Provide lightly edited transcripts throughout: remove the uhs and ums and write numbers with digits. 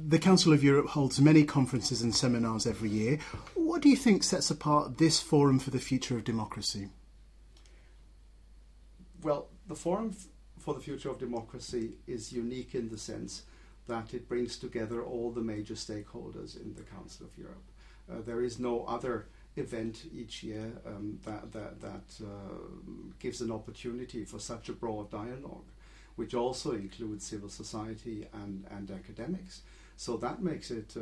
The Council of Europe holds many conferences and seminars every year. What do you think sets apart this Forum for the Future of Democracy? Well, the Forum for the Future of Democracy is unique in the sense that it brings together all the major stakeholders in the Council of Europe. There is no other event each year that gives an opportunity for such a broad dialogue, which also includes civil society and academics. So that makes it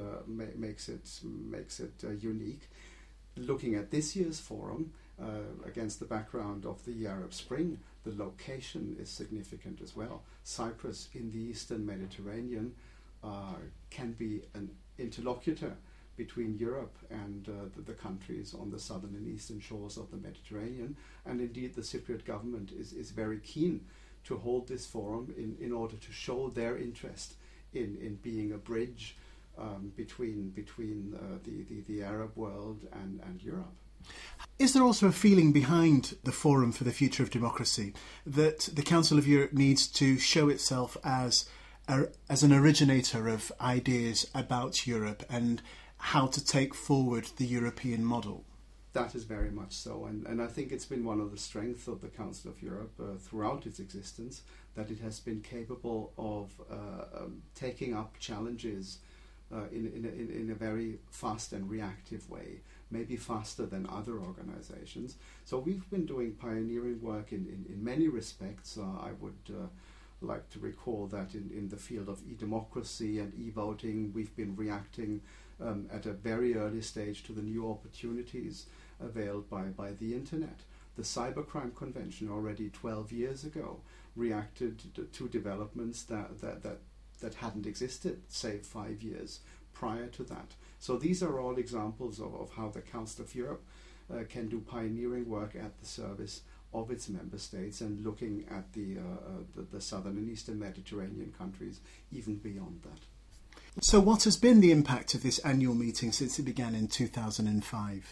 unique. Looking at this year's forum, against the background of the Arab Spring, the location is significant as well. Cyprus in the Eastern Mediterranean can be an interlocutor between Europe and the countries on the southern and eastern shores of the Mediterranean. And indeed, the Cypriot government is very keen to hold this forum in order to show their interest in being a bridge between the Arab world and Europe. Is there also a feeling behind the Forum for the Future of Democracy that the Council of Europe needs to show itself as an originator of ideas about Europe and how to take forward the European model? That is very much so, and I think it's been one of the strengths of the Council of Europe throughout its existence that it has been capable of taking up challenges in a very fast and reactive way, maybe faster than other organizations. So we've been doing pioneering work in many respects. I would like to recall that in the field of e-democracy and e-voting, we've been reacting at a very early stage to the new opportunities availed by the internet. The Cybercrime Convention already 12 years ago reacted to developments that hadn't existed, say, 5 years prior to that. So these are all examples of how the Council of Europe can do pioneering work at the service of its member states and looking at the southern and eastern Mediterranean countries even beyond that. So what has been the impact of this annual meeting since it began in 2005?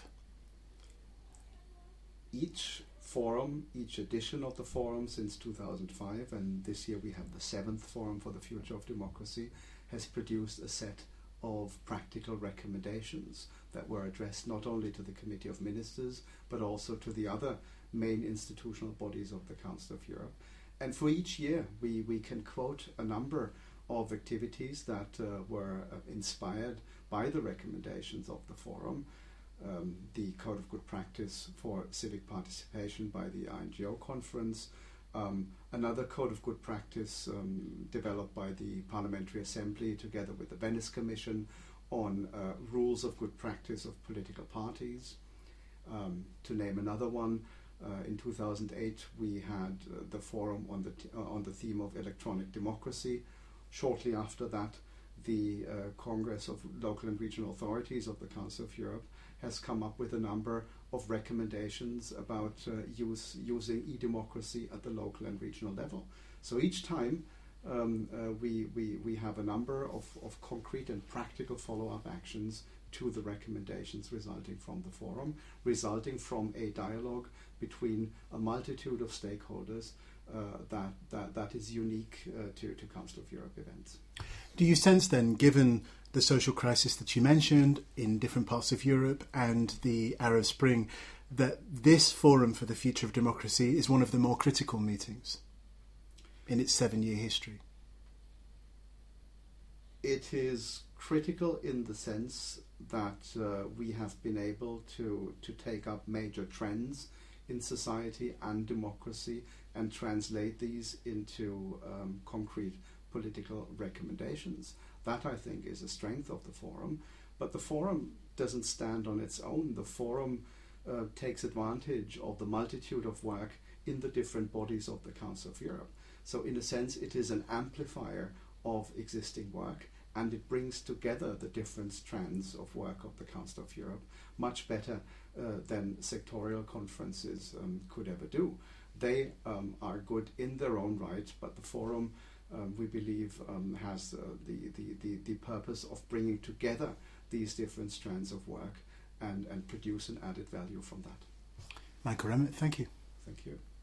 Each forum, each edition of the forum since 2005, and this year we have the 7th Forum for the Future of Democracy, has produced a set of practical recommendations that were addressed not only to the Committee of Ministers but also to the other main institutional bodies of the Council of Europe. And for each year we can quote a number of activities that were inspired by the recommendations of the forum. The Code of Good Practice for Civic Participation by the INGO Conference, another Code of Good Practice developed by the Parliamentary Assembly together with the Venice Commission on rules of good practice of political parties. To name another one, in 2008 we had the forum on the theme of electronic democracy. Shortly after that, the Congress of Local and Regional Authorities of the Council of Europe has come up with a number of recommendations about using e-democracy at the local and regional level. So each time we have a number of concrete and practical follow-up actions to the recommendations resulting from the forum, resulting from a dialogue between a multitude of stakeholders that is unique to Council of Europe events. Do you sense then, given the social crisis that you mentioned in different parts of Europe and the Arab Spring, that this Forum for the Future of Democracy is one of the more critical meetings in its 7-year history? It is critical in the sense that we have been able to take up major trends in society and democracy and translate these into concrete political recommendations. That, I think, is a strength of the forum. But the forum doesn't stand on its own. The forum takes advantage of the multitude of work in the different bodies of the Council of Europe. So in a sense, it is an amplifier of existing work, and it brings together the different strands of work of the Council of Europe much better than sectorial conferences could ever do. They are good in their own right, but the forum, we believe, has the purpose of bringing together these different strands of work and produce an added value from that. Michael Remmert, thank you. Thank you.